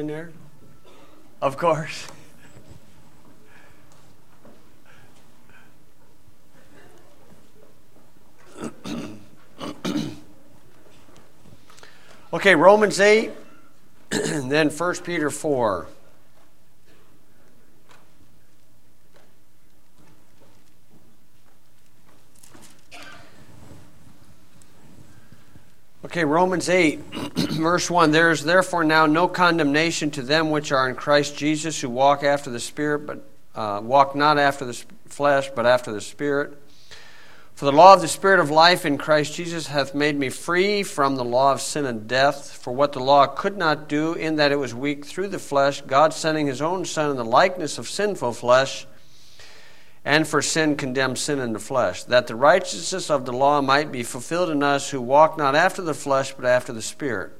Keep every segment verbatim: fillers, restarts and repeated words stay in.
in there? Of course. Okay, Romans eight, and then First Peter four. Okay, Romans eight, verse one. There is therefore now no condemnation to them which are in Christ Jesus, who walk after the Spirit, but uh, walk not after the flesh, but after the Spirit. For the law of the Spirit of life in Christ Jesus hath made me free from the law of sin and death. For what the law could not do, in that it was weak through the flesh, God sending his own Son in the likeness of sinful flesh, and for sin condemned sin in the flesh, that the righteousness of the law might be fulfilled in us who walk not after the flesh, but after the Spirit.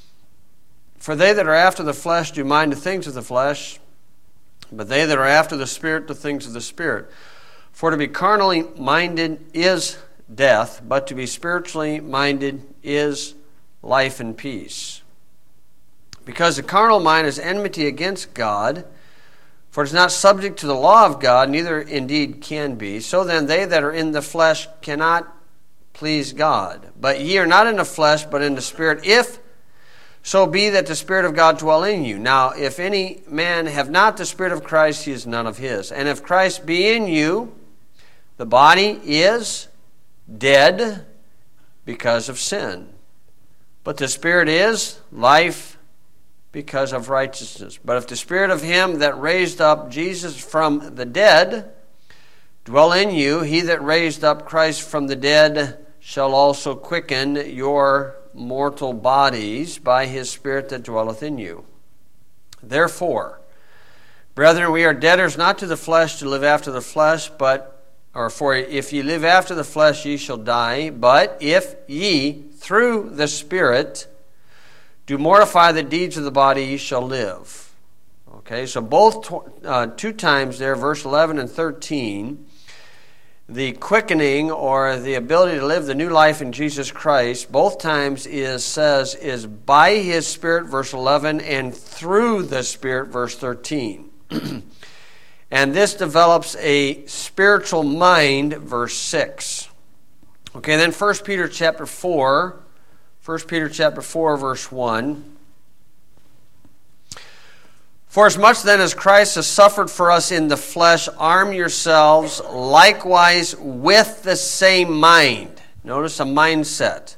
For they that are after the flesh do mind the things of the flesh, but they that are after the Spirit the things of the Spirit. For to be carnally minded is death, but to be spiritually minded is life and peace. Because the carnal mind is enmity against God, for it is not subject to the law of God, neither indeed can be. So then they that are in the flesh cannot please God. But ye are not in the flesh, but in the Spirit, if so be that the Spirit of God dwell in you. Now, if any man have not the Spirit of Christ, he is none of his. And if Christ be in you, the body is dead because of sin, but the Spirit is life because of righteousness. But if the Spirit of him that raised up Jesus from the dead dwell in you, he that raised up Christ from the dead shall also quicken your mortal bodies by his Spirit that dwelleth in you. Therefore, brethren, we are debtors not to the flesh to live after the flesh, but Or for if ye live after the flesh, ye shall die. But if ye, through the Spirit, do mortify the deeds of the body, ye shall live. Okay, so both uh, two times there, verse eleven and thirteen, the quickening or the ability to live the new life in Jesus Christ, both times is says is by his Spirit, verse eleven, and through the Spirit, verse thirteen. And this develops a spiritual mind, verse six. Okay, then First Peter chapter four. First Peter chapter four, verse one. For as much then as Christ has suffered for us in the flesh, arm yourselves likewise with the same mind. Notice a mindset.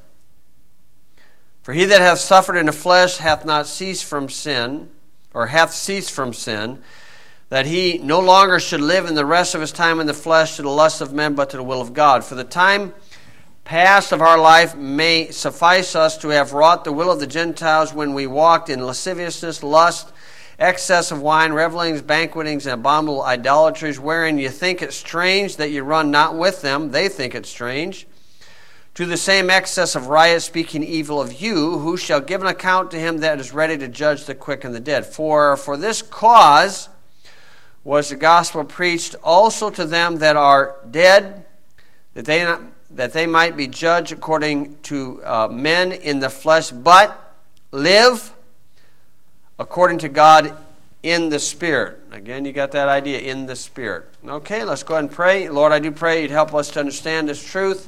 For he that hath suffered in the flesh hath not ceased from sin, or hath ceased from sin, that he no longer should live in the rest of his time in the flesh to the lust of men, but to the will of God. For the time past of our life may suffice us to have wrought the will of the Gentiles when we walked in lasciviousness, lust, excess of wine, revelings, banquetings, and abominable idolatries, wherein you think it strange that you run not with them. They think it strange. To the same excess of riot, speaking evil of you, who shall give an account to him that is ready to judge the quick and the dead. For for this cause was the gospel preached also to them that are dead, that they not, that they might be judged according to uh, men in the flesh, but live according to God in the Spirit. Again, you got that idea, in the Spirit. Okay, let's go ahead and pray. Lord, I do pray you'd help us to understand this truth.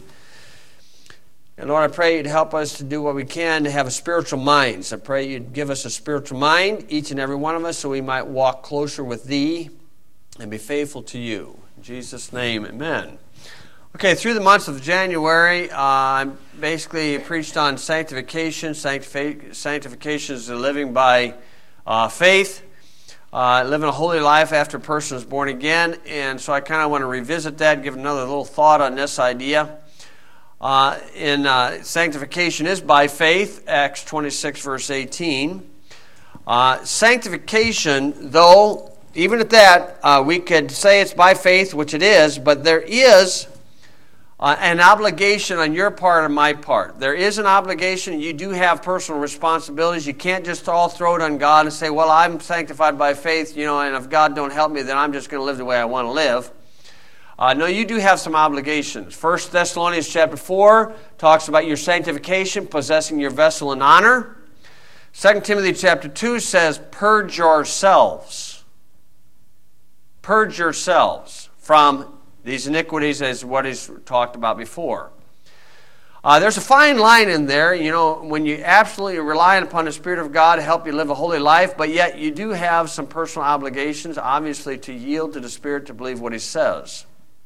And Lord, I pray you'd help us to do what we can to have a spiritual mind. So I pray you'd give us a spiritual mind, each and every one of us, so we might walk closer with thee and be faithful to you. In Jesus' name, amen. Okay, through the months of January, uh, I basically preached on sanctification. Sanctific- sanctification is the living by uh, faith, uh, living a holy life after a person is born again. And so I kind of want to revisit that, give another little thought on this idea. Uh, in uh, sanctification is by faith, Acts twenty-six, verse eighteen. Uh, sanctification, though, even at that, uh, we could say it's by faith, which it is, but there is uh, an obligation on your part and my part. There is an obligation. You do have personal responsibilities. You can't just all throw it on God and say, well, I'm sanctified by faith, you know, and if God don't help me, then I'm just going to live the way I want to live. Uh, no, you do have some obligations. First Thessalonians chapter four talks about your sanctification, possessing your vessel in honor. Second Timothy chapter two says, purge yourselves. Purge yourselves from these iniquities, as what is talked about before. Uh, there's a fine line in there, you know, when you absolutely rely upon the Spirit of God to help you live a holy life, but yet you do have some personal obligations, obviously, to yield to the Spirit to believe what He says.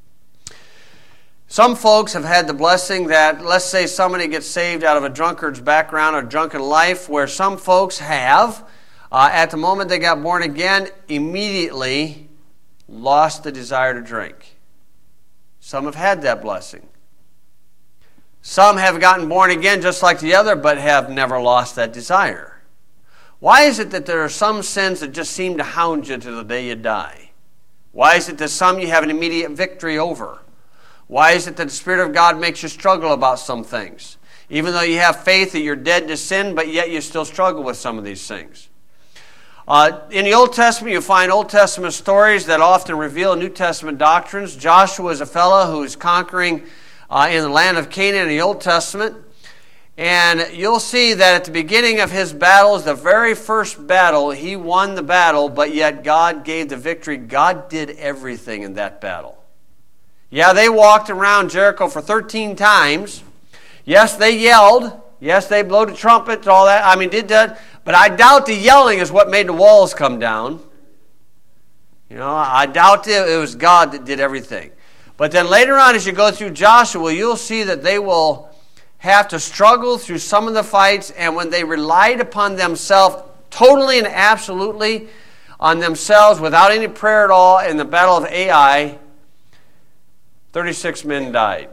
Some folks have had the blessing that, let's say somebody gets saved out of a drunkard's background or drunken life, where some folks have, uh, at the moment they got born again, immediately lost the desire to drink. Some have had that blessing. Some have gotten born again just like the other, but have never lost that desire. Why is it that there are some sins that just seem to hound you to the day you die? Why is it that some you have an immediate victory over? Why is it that the Spirit of God makes you struggle about some things? Even though you have faith that you're dead to sin, but yet you still struggle with some of these things. Uh, in the Old Testament, you find Old Testament stories that often reveal New Testament doctrines. Joshua is a fellow who is conquering Uh, in the land of Canaan in the Old Testament. And you'll see that at the beginning of his battles, the very first battle, he won the battle, but yet God gave the victory. God did everything in that battle. Yeah, they walked around Jericho for thirteen times. Yes, they yelled. Yes, they blew the trumpets, all that. I mean, did that. But I doubt the yelling is what made the walls come down. You know, I doubt it, it was God that did everything. But then later on, as you go through Joshua, you'll see that they will have to struggle through some of the fights, and when they relied upon themselves, totally and absolutely on themselves, without any prayer at all, in the battle of Ai, thirty-six men died.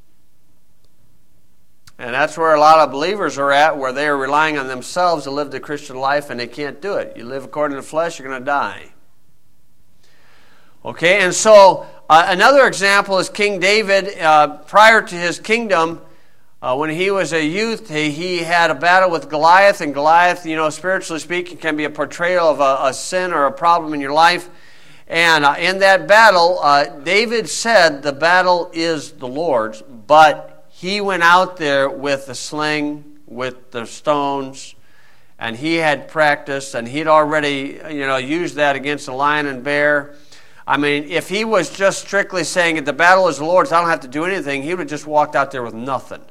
And that's where a lot of believers are at, where they are relying on themselves to live the Christian life, and they can't do it. You live according to the flesh, you're going to die. Okay, and so uh, another example is King David. Uh, prior to his kingdom, uh, when he was a youth, he, he had a battle with Goliath, and Goliath, you know, spiritually speaking, can be a portrayal of a, a sin or a problem in your life. And uh, in that battle, uh, David said the battle is the Lord's, but he went out there with the sling, with the stones, and he had practice, and he'd already, you know, used that against the lion and bear. I mean, if he was just strictly saying the battle is the Lord's, I don't have to do anything, he would have just walked out there with nothing.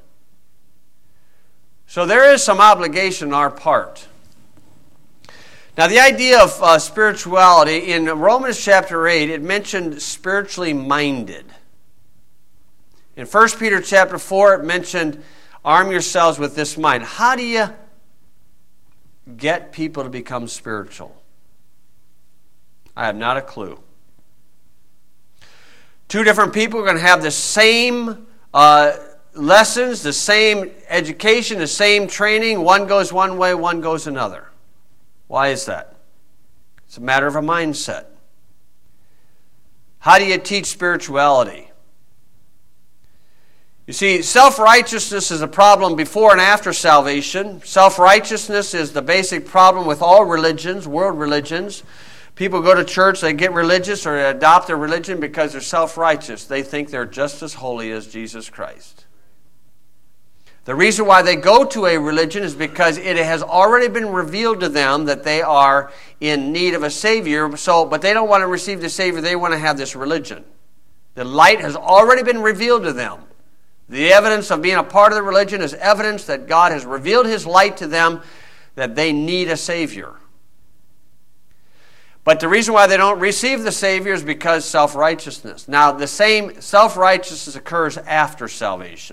So there is some obligation on our part. Now, the idea of uh, spirituality, in Romans chapter eight, it mentioned spiritually minded. In First Peter chapter four, it mentioned arm yourselves with this mind. How do you get people to become spiritual? I have not a clue. Two different people are going to have the same uh, lessons, the same education, the same training. One goes one way, one goes another. Why is that? It's a matter of a mindset. How do you teach spirituality? You see, self-righteousness is a problem before and after salvation. Self-righteousness is the basic problem with all religions, world religions. People go to church, they get religious or they adopt their religion because they're self-righteous. They think they're just as holy as Jesus Christ. The reason why they go to a religion is because it has already been revealed to them that they are in need of a Savior. So, but they don't want to receive the Savior, they want to have this religion. The light has already been revealed to them. The evidence of being a part of the religion is evidence that God has revealed His light to them, that they need a Savior. But the reason why they don't receive the Savior is because self-righteousness. Now, the same self-righteousness occurs after salvation.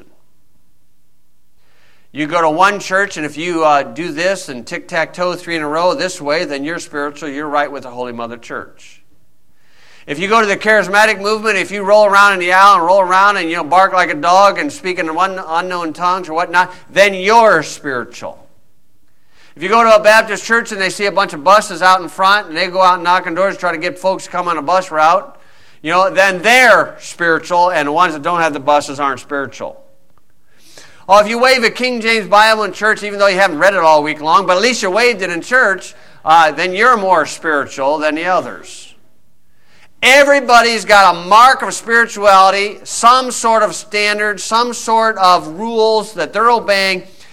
You go to one church, and if you uh, do this and tic-tac-toe three in a row this way, then you're spiritual, you're right with the Holy Mother Church. If you go to the charismatic movement, if you roll around in the aisle and roll around and, you know, bark like a dog and speak in unknown tongues or whatnot, then you're spiritual. If you go to a Baptist church and they see a bunch of buses out in front and they go out and knock on doors to try to get folks to come on a bus route, you know, then they're spiritual, and the ones that don't have the buses aren't spiritual. Oh, if you wave a King James Bible in church, even though you haven't read it all week long, but at least you waved it in church, uh, then you're more spiritual than the others. Everybody's got a mark of spirituality, some sort of standard, some sort of rules that they're obeying.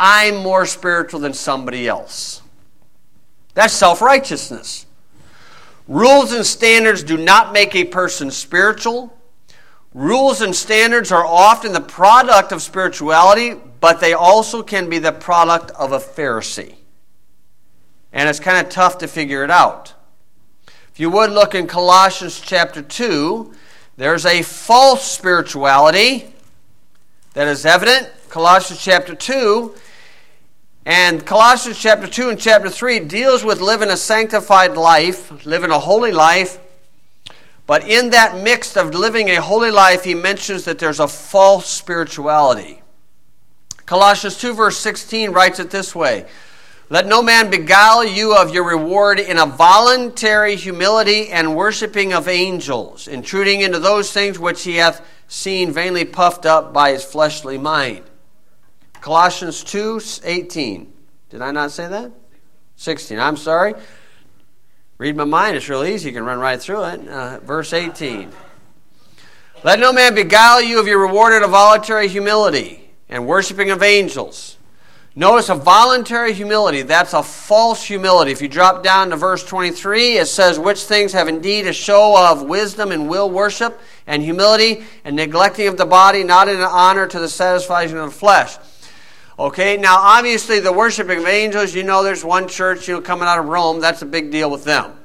I'm more spiritual than somebody else. That's self-righteousness. Rules and standards do not make a person spiritual. Rules and standards are often the product of spirituality, but they also can be the product of a Pharisee. And it's kind of tough to figure it out. If you would look in Colossians chapter two, there's a false spirituality that is evident. Colossians chapter two. And Colossians chapter two and chapter three deals with living a sanctified life, living a holy life. But in that mix of living a holy life, he mentions that there's a false spirituality. Colossians two verse sixteen writes it this way: let no man beguile you of your reward in a voluntary humility and worshiping of angels, intruding into those things which he hath seen vainly puffed up by his fleshly mind. Colossians two eighteen. Did I not say that? sixteen. I'm sorry. Read my mind. It's real easy. You can run right through it. Uh, verse eighteen. Let no man beguile you of your reward in a voluntary humility and worshiping of angels. Notice a voluntary humility. That's a false humility. If you drop down to verse twenty-three, it says, which things have indeed a show of wisdom and will worship and humility and neglecting of the body, not in honor to the satisfaction of the flesh. Okay, now obviously the worshiping of angels, you know there's one church, you know, coming out of Rome, that's a big deal with them.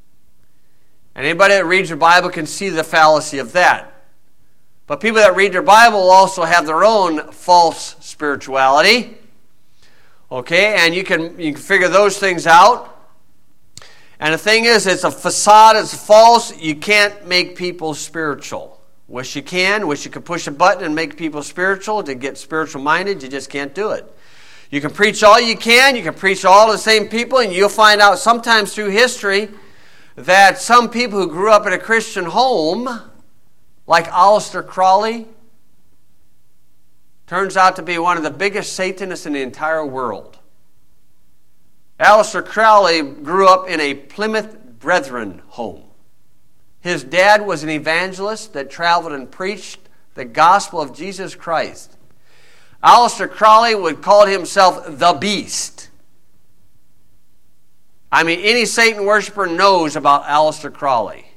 And anybody that reads your Bible can see the fallacy of that. But people that read their Bible also have their own false spirituality. Okay, and you can you can figure those things out. And the thing is, it's a facade, it's false. You can't make people spiritual. Wish you can, wish you could push a button and make people spiritual, to get spiritual minded, you just can't do it. You can preach all you can, you can preach to all the same people, and you'll find out sometimes through history that some people who grew up in a Christian home, like Aleister Crowley, turns out to be one of the biggest Satanists in the entire world. Aleister Crowley grew up in a Plymouth Brethren home. His dad was an evangelist that traveled and preached the gospel of Jesus Christ. Aleister Crowley would call himself the Beast. I mean, any Satan worshiper knows about Aleister Crowley.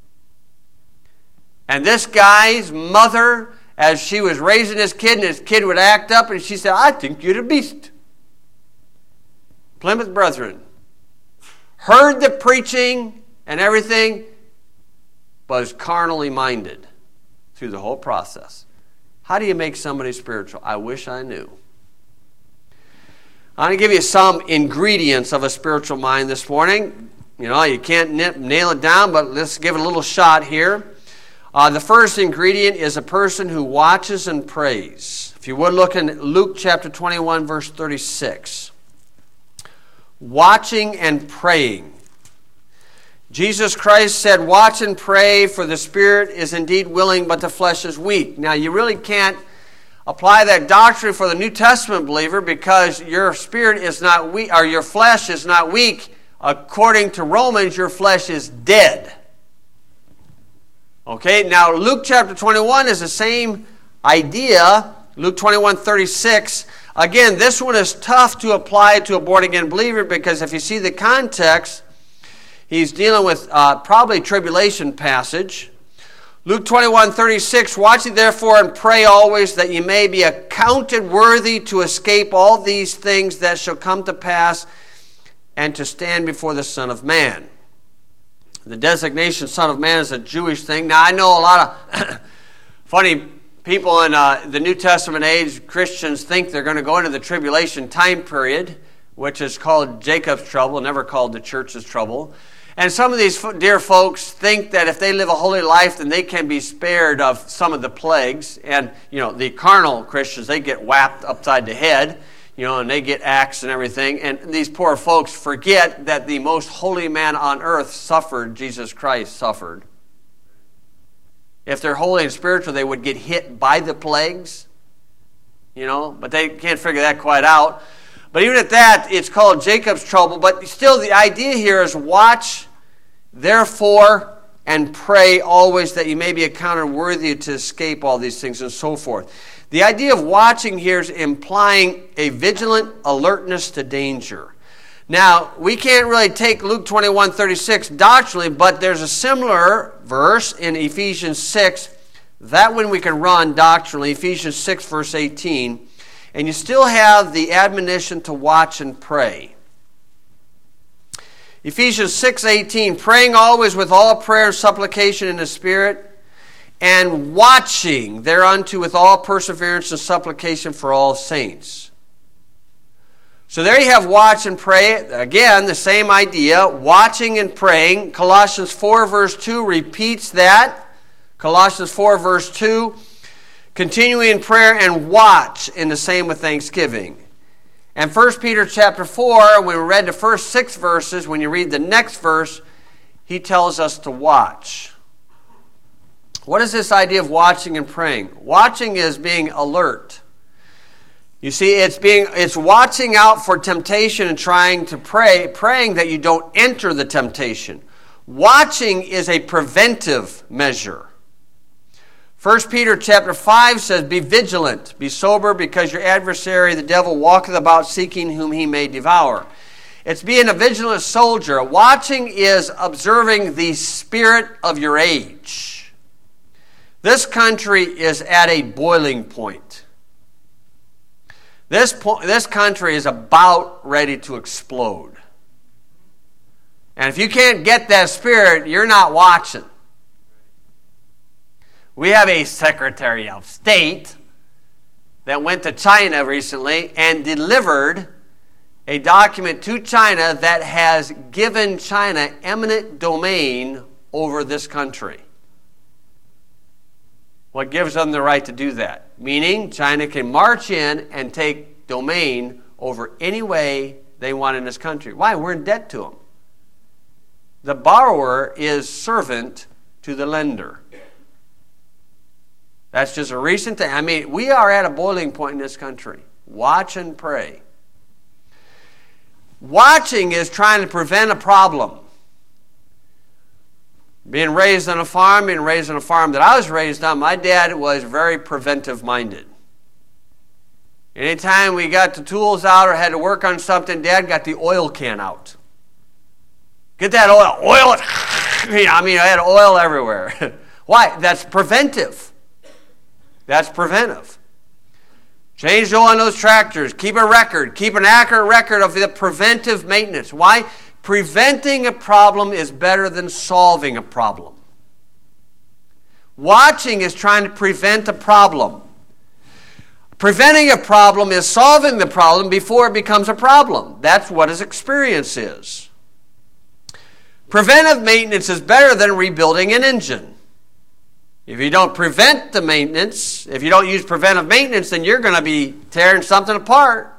And this guy's mother, as she was raising his kid, and his kid would act up, and she said, I think you're the beast. Plymouth Brethren. Heard the preaching and everything, but was carnally minded through the whole process. How do you make somebody spiritual? I wish I knew. I'm going to give you some ingredients of a spiritual mind this morning. You know, you can't nail it down, but let's give it a little shot here. Uh, the first ingredient is a person who watches and prays. If you would look in Luke chapter twenty-one, verse thirty-six. Watching and praying. Jesus Christ said, watch and pray, for the spirit is indeed willing, but the flesh is weak. Now, you really can't apply that doctrine for the New Testament believer, because your spirit is not weak, or your flesh is not weak. According to Romans, your flesh is dead. Okay, now Luke chapter twenty-one is the same idea. Luke twenty-one, thirty-six. Again, this one is tough to apply to a born-again believer, because if you see the context, he's dealing with uh, probably tribulation passage. Luke twenty-one, thirty-six, watch ye therefore and pray always, that ye may be accounted worthy to escape all these things that shall come to pass, and to stand before the Son of Man. The designation Son of Man is a Jewish thing. Now, I know a lot of funny people in uh, the New Testament age, Christians, think they're going to go into the tribulation time period, which is called Jacob's trouble, never called the church's trouble. And some of these dear folks think that if they live a holy life, then they can be spared of some of the plagues. And, you know, the carnal Christians, they get whapped upside the head, you know, and they get axed and everything. And these poor folks forget that the most holy man on earth suffered, Jesus Christ suffered. If they're holy and spiritual, they would get hit by the plagues, you know, but they can't figure that quite out. But even at that, it's called Jacob's trouble. But still, the idea here is watch, therefore, and pray always, that you may be accounted worthy to escape all these things, and so forth. The idea of watching here is implying a vigilant alertness to danger. Now, we can't really take Luke twenty-one thirty-six doctrinally, but there's a similar verse in Ephesians six. That one we can run doctrinally, Ephesians six, verse eighteen. And you still have the admonition to watch and pray. Ephesians six eighteen, praying always with all prayer and supplication in the Spirit, and watching thereunto with all perseverance and supplication for all saints. So there you have watch and pray. Again, the same idea, watching and praying. Colossians four verse two repeats that. Colossians four verse two, continuing in prayer and watch in the same with thanksgiving. And First Peter chapter four, when we read the first six verses, when you read the next verse, he tells us to watch. What is this idea of watching and praying? Watching is being alert. You see, it's being it's watching out for temptation and trying to pray, praying that you don't enter the temptation. Watching is a preventive measure. First Peter chapter five says, be vigilant, be sober, because your adversary, the devil, walketh about seeking whom he may devour. It's being a vigilant soldier. Watching is observing the spirit of your age. This country is at a boiling point. This, po- this country is about ready to explode. And if you can't get that spirit, you're not watching. We have a Secretary of State that went to China recently and delivered a document to China that has given China eminent domain over this country. What gives them the right to do that? Meaning China can march in and take domain over any way they want in this country. Why? We're in debt to them. The borrower is servant to the lender. That's just a recent thing. I mean, we are at a boiling point in this country. Watch and pray. Watching is trying to prevent a problem. Being raised on a farm, being raised on a farm that I was raised on, my dad was very preventive-minded. Anytime we got the tools out or had to work on something, Dad got the oil can out. Get that oil. Oil it. I mean, I had oil everywhere. Why? That's preventive. That's preventive. Change the oil on those tractors. Keep a record. Keep an accurate record of the preventive maintenance. Why? Preventing a problem is better than solving a problem. Watching is trying to prevent a problem. Preventing a problem is solving the problem before it becomes a problem. That's what his experience is. Preventive maintenance is better than rebuilding an engine. If you don't prevent the maintenance, if you don't use preventive maintenance, then you're going to be tearing something apart.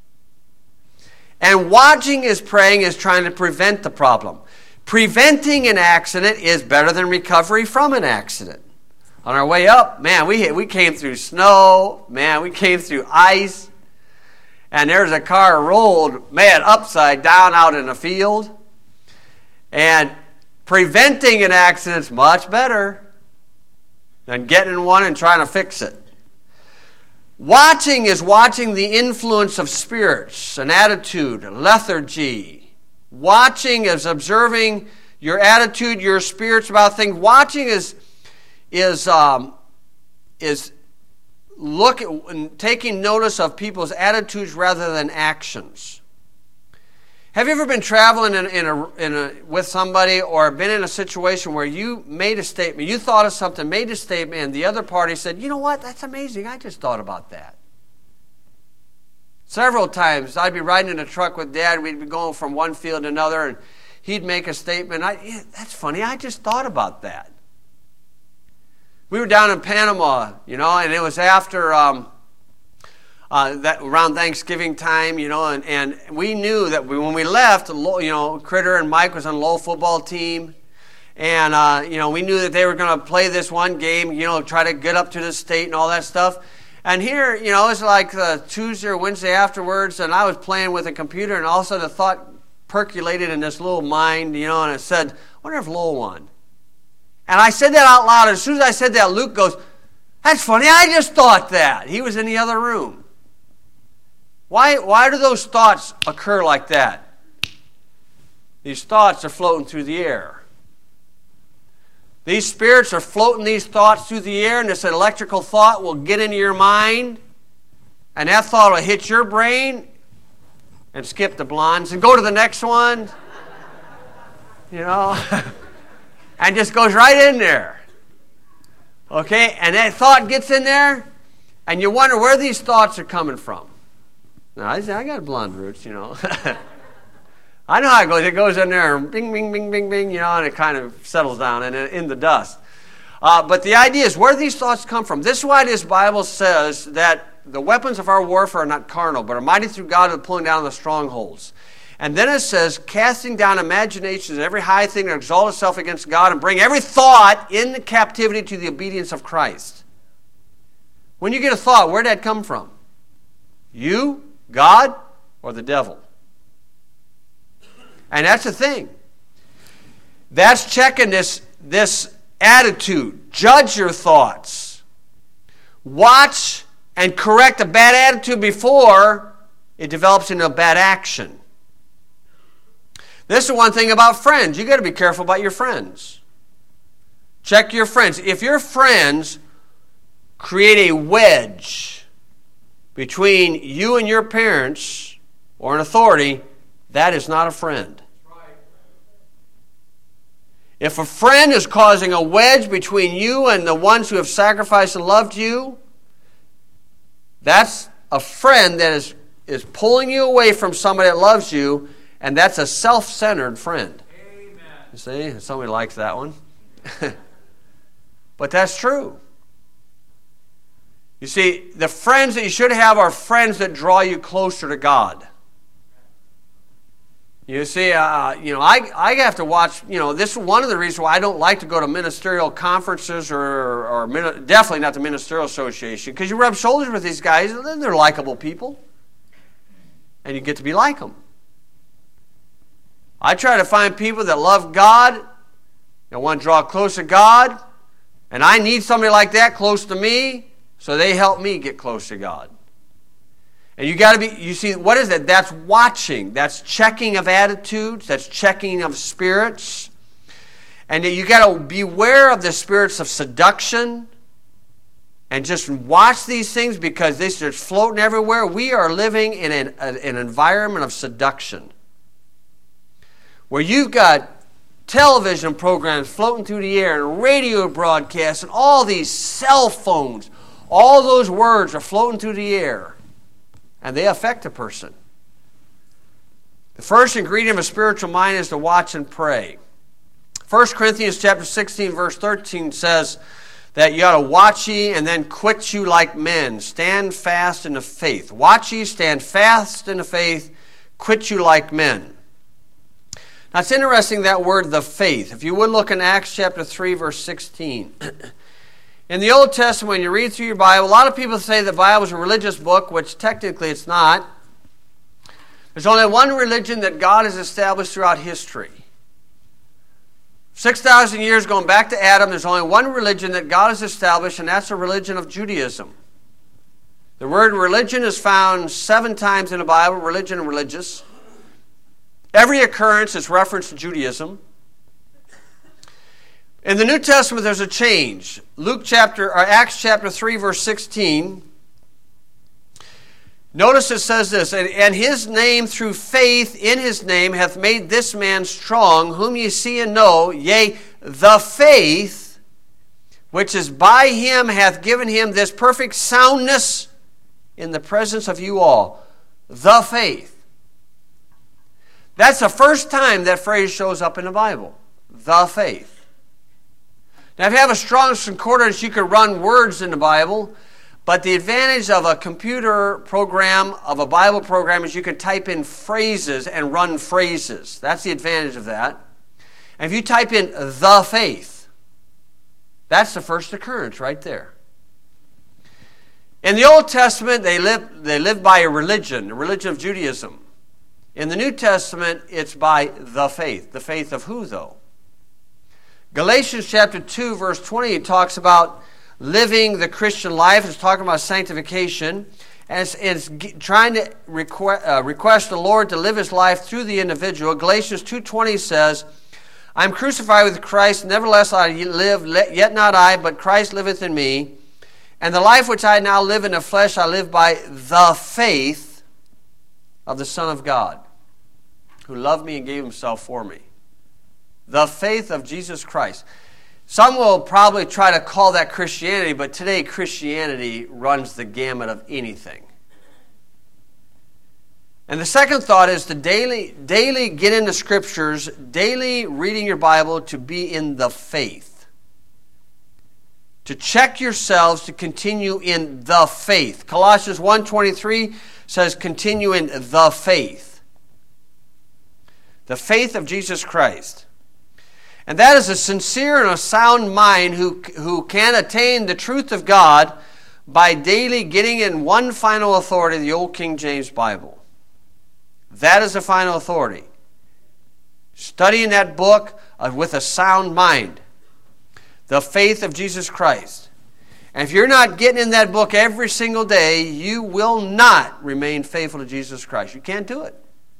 And watching is praying is trying to prevent the problem. Preventing an accident is better than recovery from an accident. On our way up, man, we we came through snow, man, we came through ice, and there's a car rolled, man, upside down out in a field. And preventing an accident is much better than getting in one and trying to fix it. Watching is watching the influence of spirits, an attitude, a lethargy. Watching is observing your attitude, your spirits about things. Watching is is um, is look at, taking notice of people's attitudes rather than actions. Have you ever been traveling in, in, a, in a, with somebody or been in a situation where you made a statement, you thought of something, made a statement, and the other party said, you know what, that's amazing, I just thought about that. Several times I'd be riding in a truck with Dad, we'd be going from one field to another, and he'd make a statement, I, yeah, that's funny, I just thought about that. We were down in Panama, you know, and it was after... Um, Uh, that around Thanksgiving time, you know, and, and we knew that we, when we left, you know, Critter and Mike was on the Lowell football team, and, uh, you know, we knew that they were going to play this one game, you know, try to get up to the state and all that stuff. And here, you know, it's like uh, Tuesday or Wednesday afterwards, and I was playing with a computer, and all of a sudden a thought percolated in this little mind, you know, and it said, I wonder if Lowell won. And I said that out loud, and as soon as I said that, Luke goes, That's funny, I just thought that. He was in the other room. Why, why do those thoughts occur like that? These thoughts are floating through the air. These spirits are floating these thoughts through the air, and this electrical thought will get into your mind, and that thought will hit your brain and skip the blondes and go to the next one, you know, and just goes right in there. Okay, and that thought gets in there, and you wonder where these thoughts are coming from. Now, I, I got blonde roots, you know. I know how it goes. It goes in there, and bing, bing, bing, bing, bing, you know, and it kind of settles down and in the dust. Uh, but the idea is, where do these thoughts come from? This is why this Bible says that the weapons of our warfare are not carnal, but are mighty through God to the pulling down of the strongholds. And then it says, casting down imaginations and every high thing that exalts itself against God, and bring every thought into captivity to the obedience of Christ. When you get a thought, where did that come from? You, God, or the devil? And that's the thing. That's checking this, this attitude. Judge your thoughts. Watch and correct a bad attitude before it develops into a bad action. This is one thing about friends. You've got to be careful about your friends. Check your friends. If your friends create a wedge between you and your parents or an authority, that is not a friend. If a friend is causing a wedge between you and the ones who have sacrificed and loved you, that's a friend that is, is pulling you away from somebody that loves you, and that's a self-centered friend. Amen. You see, somebody likes that one. But that's true. You see, the friends that you should have are friends that draw you closer to God. You see, uh, you know, I I have to watch, you know, this is one of the reasons why I don't like to go to ministerial conferences or, or definitely not the Ministerial Association, because you rub shoulders with these guys, and they're likable people. And you get to be like them. I try to find people that love God, that want to draw close to God, and I need somebody like that close to me, so they help me get close to God. And you got to be, you see, what is that? That's watching. That's checking of attitudes. That's checking of spirits. And you got to beware of the spirits of seduction. And just watch these things, because they're just floating everywhere. We are living in an, an environment of seduction, where you've got television programs floating through the air and radio broadcasts and all these cell phones. All those words are floating through the air. And they affect a person. The first ingredient of a spiritual mind is to watch and pray. First Corinthians chapter sixteen, verse thirteen says that you ought to watch ye and then quit you like men. Stand fast in the faith. Watch ye, stand fast in the faith, quit you like men. Now it's interesting, that word, the faith. If you would look in Acts chapter three, verse sixteen. In the Old Testament, when you read through your Bible, a lot of people say the Bible is a religious book, which technically it's not. There's only one religion that God has established throughout history. six thousand years going back to Adam, there's only one religion that God has established, and that's the religion of Judaism. The word religion is found seven times in the Bible, religion and religious. Every occurrence is reference to Judaism. In the New Testament, there's a change. Luke chapter, or Acts chapter three, verse sixteen. Notice it says this, and, and his name through faith in his name hath made this man strong, whom ye see and know, yea, the faith which is by him hath given him this perfect soundness in the presence of you all. The faith. That's the first time that phrase shows up in the Bible. The faith. Now, if you have a strong concordance, you could run words in the Bible, but the advantage of a computer program, of a Bible program, is you can type in phrases and run phrases. That's the advantage of that. And if you type in the faith, that's the first occurrence right there. In the Old Testament, they lived, they lived by a religion, a religion of Judaism. In the New Testament, it's by the faith. The faith of who, though? Galatians chapter two, verse twenty, it talks about living the Christian life. It's talking about sanctification. And it's, it's trying to request, uh, request the Lord to live his life through the individual. Galatians two twenty says, I am crucified with Christ, nevertheless I live, yet not I, but Christ liveth in me. And the life which I now live in the flesh, I live by the faith of the Son of God, who loved me and gave himself for me. The faith of Jesus Christ. Some will probably try to call that Christianity, but today Christianity runs the gamut of anything. And the second thought is to daily, daily get into Scriptures, daily reading your Bible to be in the faith. To check yourselves to continue in the faith. Colossians one twenty-three says continue in the faith. The faith of Jesus Christ. And that is a sincere and a sound mind who, who can attain the truth of God by daily getting in one final authority, the Old King James Bible. That is the final authority. Studying that book with a sound mind. The faith of Jesus Christ. And if you're not getting in that book every single day, you will not remain faithful to Jesus Christ. You can't do it.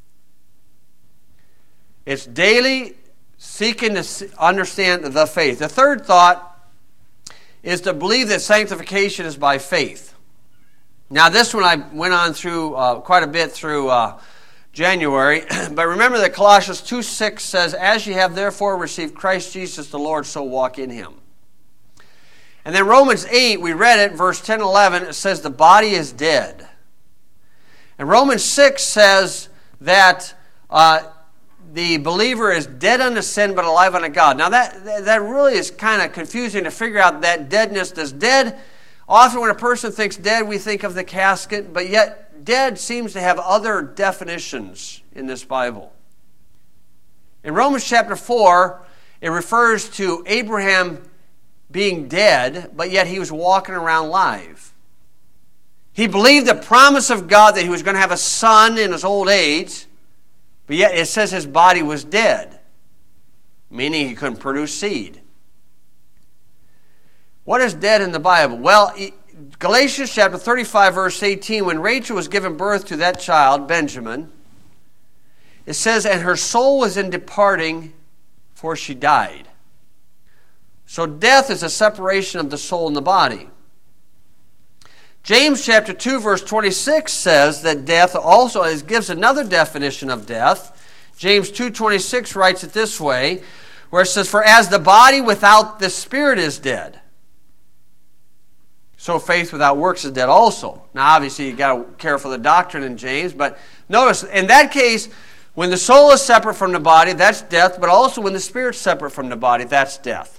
It's daily seeking to understand the faith. The third thought is to believe that sanctification is by faith. Now this one I went on through uh, quite a bit through uh, January, but remember that Colossians two six says, as ye have therefore received Christ Jesus the Lord, so walk in him. And then Romans eight, we read it, verse ten and eleven, it says the body is dead. And Romans six says that uh, the believer is dead unto sin but alive unto God. Now that, that really is kind of confusing to figure out that deadness. Does dead, often when a person thinks dead, we think of the casket, but yet dead seems to have other definitions in this Bible. In Romans chapter four, it refers to Abraham being dead, but yet he was walking around live. He believed the promise of God that he was going to have a son in his old age, but yet it says his body was dead, meaning he couldn't produce seed. What is dead in the Bible? Well, Galatians chapter thirty-five, verse eighteen, when Rachel was given birth to that child, Benjamin, it says, and her soul was in departing, for she died. So death is a separation of the soul and the body. James chapter two, verse twenty-six says that death also is, gives another definition of death. James two twenty-six writes it this way, where it says, for as the body without the spirit is dead, so faith without works is dead also. Now obviously you've got to care for the doctrine in James, but notice in that case, when the soul is separate from the body, that's death, but also when the spirit's separate from the body, that's death.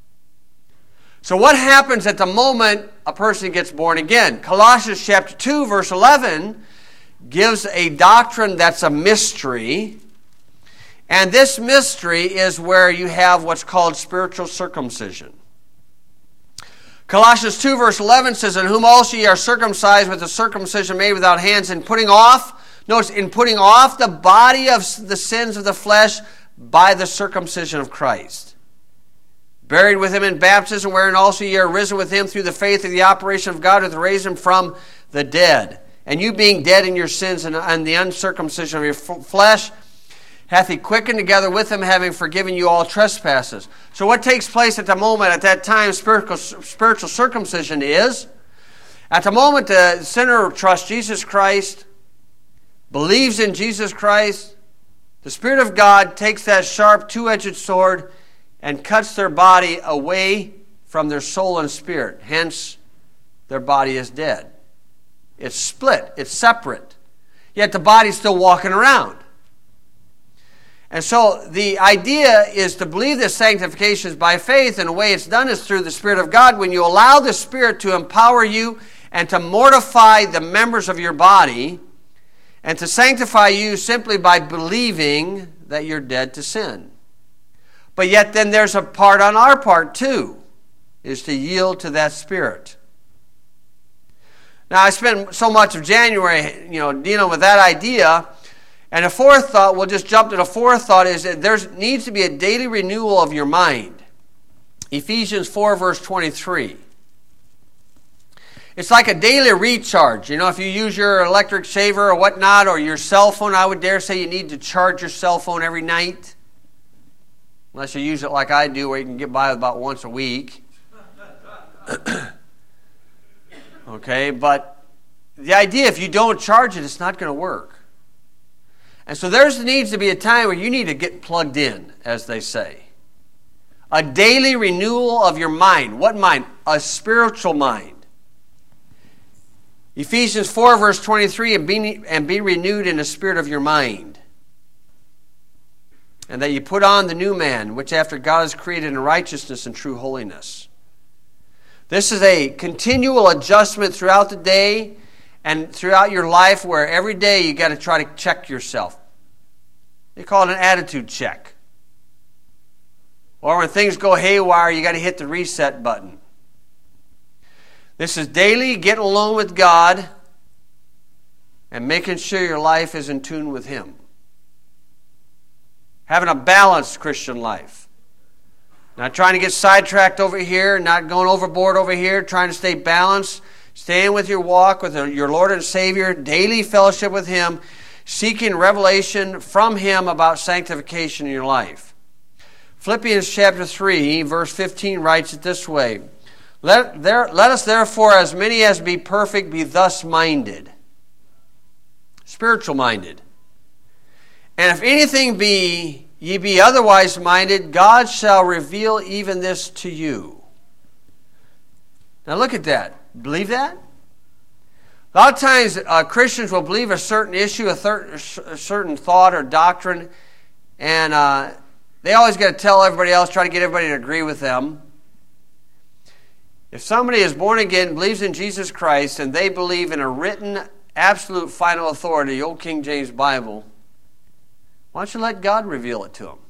So what happens at the moment a person gets born again? Colossians chapter two, verse eleven gives a doctrine that's a mystery. And this mystery is where you have what's called spiritual circumcision. Colossians two, verse eleven says, in whom also ye are circumcised with a circumcision made without hands, in putting off, notice, in putting off the body of the sins of the flesh by the circumcision of Christ. Buried with him in baptism, wherein also ye are risen with him through the faith of the operation of God, who hath raised him from the dead. And you being dead in your sins and, and the uncircumcision of your f- flesh, hath he quickened together with him, having forgiven you all trespasses. So what takes place at the moment, at that time, spiritual, spiritual circumcision is, at the moment the sinner trusts Jesus Christ, believes in Jesus Christ, the Spirit of God takes that sharp two-edged sword and cuts their body away from their soul and spirit. Hence, their body is dead. It's split. It's separate. Yet the body's still walking around. And so the idea is to believe that sanctification is by faith, and the way it's done is through the Spirit of God. When you allow the Spirit to empower you and to mortify the members of your body and to sanctify you simply by believing that you're dead to sin. But yet then there's a part on our part too, is to yield to that Spirit. Now I spent so much of January, you know, dealing with that idea. And the fourth thought, we'll just jump to the fourth thought, is that there needs to be a daily renewal of your mind. Ephesians four, verse twenty-three. It's like a daily recharge. You know, if you use your electric shaver or whatnot, or your cell phone, I would dare say you need to charge your cell phone every night. Unless you use it like I do, where you can get by with about once a week. Okay, but the idea, if you don't charge it, it's not going to work. And so there needs to be a time where you need to get plugged in, as they say. A daily renewal of your mind. What mind? A spiritual mind. Ephesians four, verse twenty-three, and be, and be renewed in the spirit of your mind. And that you put on the new man, which after God is created in righteousness and true holiness. This is a continual adjustment throughout the day and throughout your life, where every day you got to try to check yourself. They call it an attitude check. Or when things go haywire, you got to hit the reset button. This is daily getting alone with God and making sure your life is in tune with Him. Having a balanced Christian life. Not trying to get sidetracked over here, not going overboard over here, trying to stay balanced, staying with your walk with your Lord and Savior, daily fellowship with Him, seeking revelation from Him about sanctification in your life. Philippians chapter three, verse fifteen writes it this way, Let, there, let us therefore, as many as be perfect, be thus minded. Spiritual minded. And if anything be ye be otherwise minded, God shall reveal even this to you. Now look at that. Believe that? A lot of times uh, Christians will believe a certain issue, a, thir- a certain thought or doctrine, and uh, they always got to tell everybody else, try to get everybody to agree with them. If somebody is born again, believes in Jesus Christ, and they believe in a written, absolute, final authority, the old King James Bible, why don't you let God reveal it to them?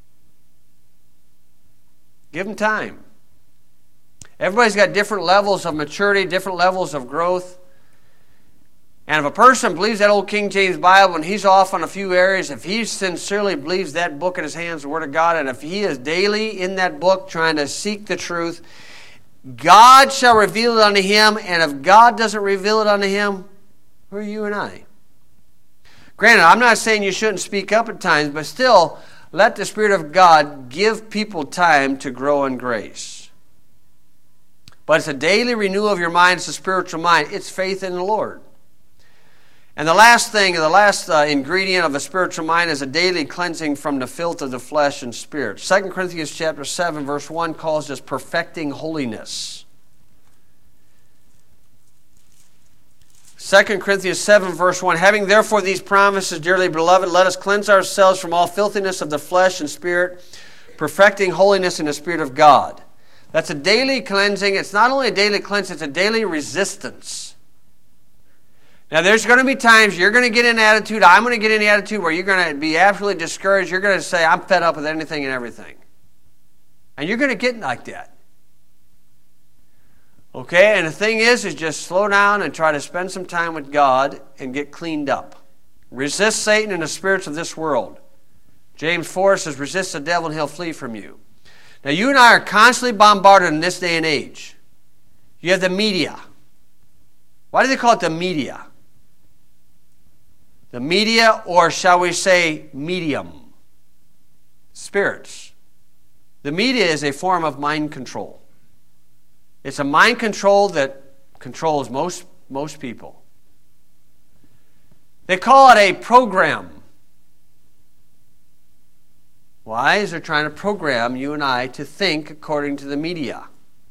Give them time. Everybody's got different levels of maturity, different levels of growth. And if a person believes that old King James Bible and he's off on a few areas, if he sincerely believes that book in his hands, the Word of God, and if he is daily in that book trying to seek the truth, God shall reveal it unto him. And if God doesn't reveal it unto him, who are you and I? Granted, I'm not saying you shouldn't speak up at times, but still, let the Spirit of God give people time to grow in grace. But it's a daily renewal of your mind. It's a spiritual mind. It's faith in the Lord. And the last thing, the last uh, ingredient of a spiritual mind is a daily cleansing from the filth of the flesh and spirit. Second Corinthians chapter seven, verse one calls this perfecting holiness. Second Corinthians seven, verse one, having therefore these promises, dearly beloved, let us cleanse ourselves from all filthiness of the flesh and spirit, perfecting holiness in the Spirit of God. That's a daily cleansing. It's not only a daily cleansing, it's a daily resistance. Now, there's going to be times you're going to get an attitude, I'm going to get an attitude where you're going to be absolutely discouraged. You're going to say, I'm fed up with anything and everything. And you're going to get like that. Okay, and the thing is, is just slow down and try to spend some time with God and get cleaned up. Resist Satan and the spirits of this world. James four says, resist the devil and he'll flee from you. Now, you and I are constantly bombarded in this day and age. You have the media. Why do they call it the media? The media, or shall we say, medium. Spirits. The media is a form of mind control. It's a mind control that controls most, most people. They call it a program. Why? Is they're trying to program you and I to think according to the media.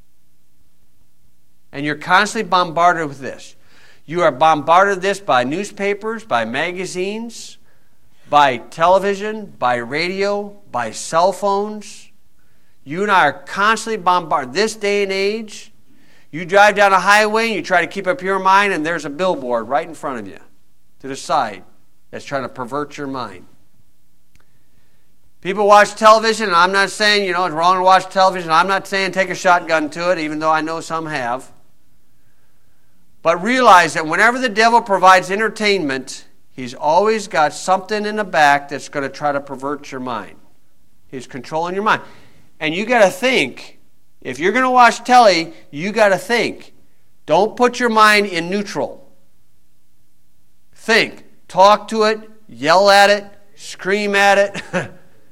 And you're constantly bombarded with this. You are bombarded with this by newspapers, by magazines, by television, by radio, by cell phones. You and I are constantly bombarded. This day and age, you drive down a highway and you try to keep up your mind, and there's a billboard right in front of you to the side that's trying to pervert your mind. People watch television, and I'm not saying, you know, it's wrong to watch television. I'm not saying take a shotgun to it, even though I know some have. But realize that whenever the devil provides entertainment, he's always got something in the back that's going to try to pervert your mind. He's controlling your mind. And you got to think, if you're going to watch telly, you got to think, Don't put your mind in neutral. Think. Talk to it. Yell at it. Scream at it.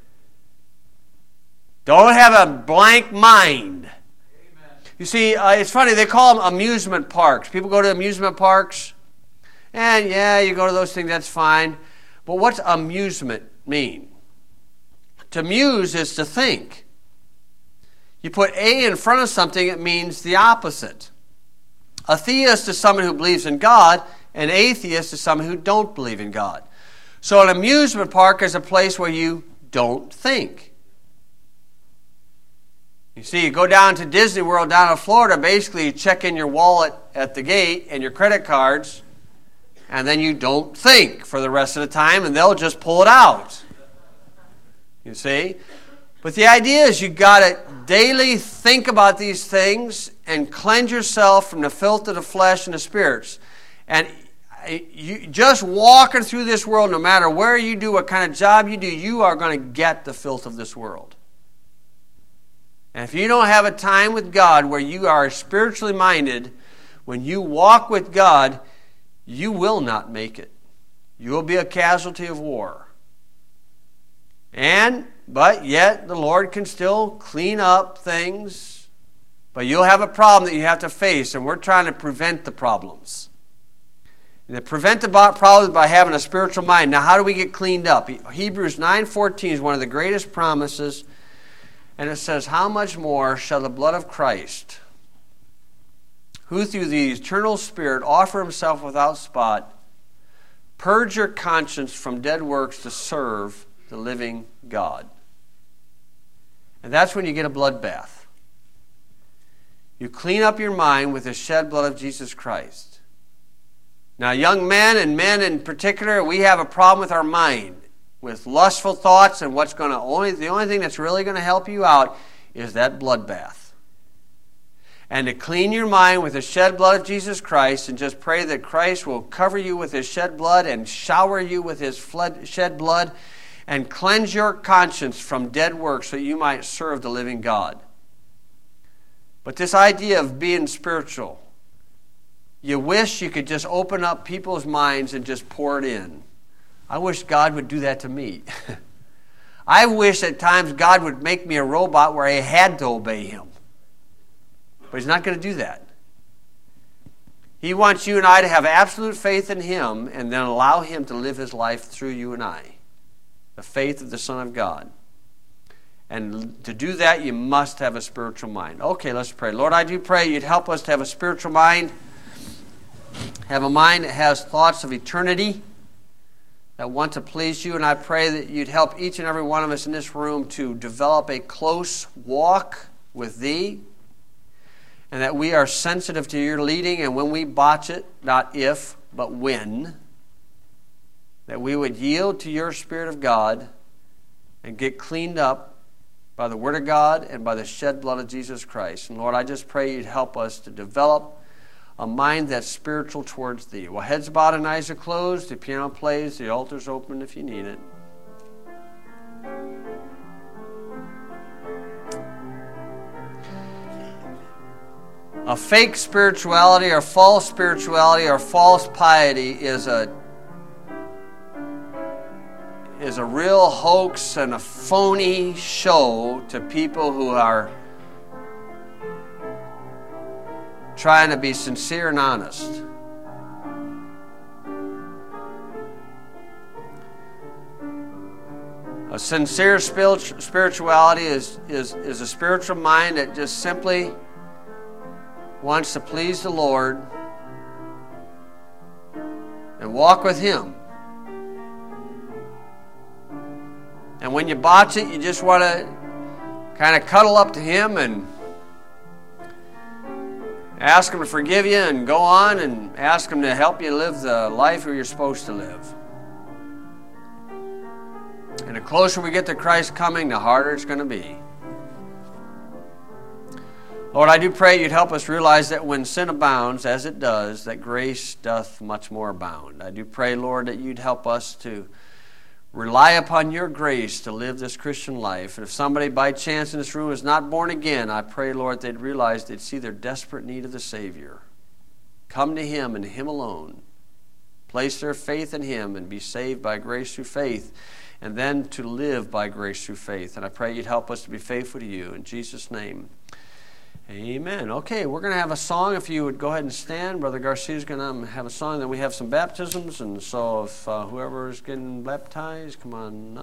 Don't have a blank mind. Amen. You see, uh, it's funny, they call them amusement parks. People go to amusement parks, and yeah, you go to those things, that's fine. But what's amusement mean? To muse is to think. You put A in front of something, it means the opposite. A theist is someone who believes in God, an atheist is someone who don't believe in God. So an amusement park is a place where you don't think. You see, you go down to Disney World down in Florida, basically you check in your wallet at the gate and your credit cards, and then you don't think for the rest of the time, and they'll just pull it out. You see? But the idea is you got to daily think about these things and cleanse yourself from the filth of the flesh and the spirits. And you just walking through this world, no matter where you do, what kind of job you do, you are going to get the filth of this world. And if you don't have a time with God where you are spiritually minded, when you walk with God, you will not make it. You will be a casualty of war. And, but yet, the Lord can still clean up things. But you'll have a problem that you have to face, and we're trying to prevent the problems. And to prevent the problems by having a spiritual mind. Now, how do we get cleaned up? Hebrews nine fourteen is one of the greatest promises. And it says, how much more shall the blood of Christ, who through the eternal Spirit offer himself without spot, purge your conscience from dead works to serve the living God. And that's when you get a blood bath. You clean up your mind with the shed blood of Jesus Christ. Now, young men and men in particular, we have a problem with our mind, with lustful thoughts, and what's going to only the only thing that's really going to help you out is that blood bath. And to clean your mind with the shed blood of Jesus Christ, and just pray that Christ will cover you with his shed blood and shower you with his flood, shed blood and cleanse your conscience from dead works so that you might serve the living God. But this idea of being spiritual, you wish you could just open up people's minds and just pour it in. I wish God would do that to me. I wish at times God would make me a robot where I had to obey him. But he's not going to do that. He wants you and I to have absolute faith in him and then allow him to live his life through you and I. The faith of the Son of God. And to do that, you must have a spiritual mind. Okay, let's pray. Lord, I do pray you'd help us to have a spiritual mind. Have a mind that has thoughts of eternity, that want to please you, and I pray that you'd help each and every one of us in this room to develop a close walk with thee, and that we are sensitive to your leading, and when we botch it, not if, but when, that we would yield to your Spirit of God and get cleaned up by the Word of God and by the shed blood of Jesus Christ. And Lord, I just pray you'd help us to develop a mind that's spiritual towards thee. Well, heads bowed and eyes are closed. The piano plays. The altar's open if you need it. A fake spirituality or false spirituality or false piety is a is a real hoax and a phony show to people who are trying to be sincere and honest. A sincere spirituality is, is, is a spiritual mind that just simply wants to please the Lord and walk with him. And when you botch it, you just want to kind of cuddle up to him and ask him to forgive you and go on and ask him to help you live the life you're supposed to live. And the closer we get to Christ coming, the harder it's going to be. Lord, I do pray you'd help us realize that when sin abounds, as it does, that grace doth much more abound. I do pray, Lord, that you'd help us to rely upon your grace to live this Christian life. And if somebody by chance in this room is not born again, I pray, Lord, they'd realize they'd see their desperate need of the Savior. come to Him and Him alone, place their faith in Him and be saved by grace through faith, and then to live by grace through faith. And I pray You'd help us to be faithful to You. In Jesus' name, amen. Okay, we're going to have a song. If you would go ahead and stand. Brother Garcia is going to have a song. Then we have some baptisms. And so if uh, whoever is getting baptized, come on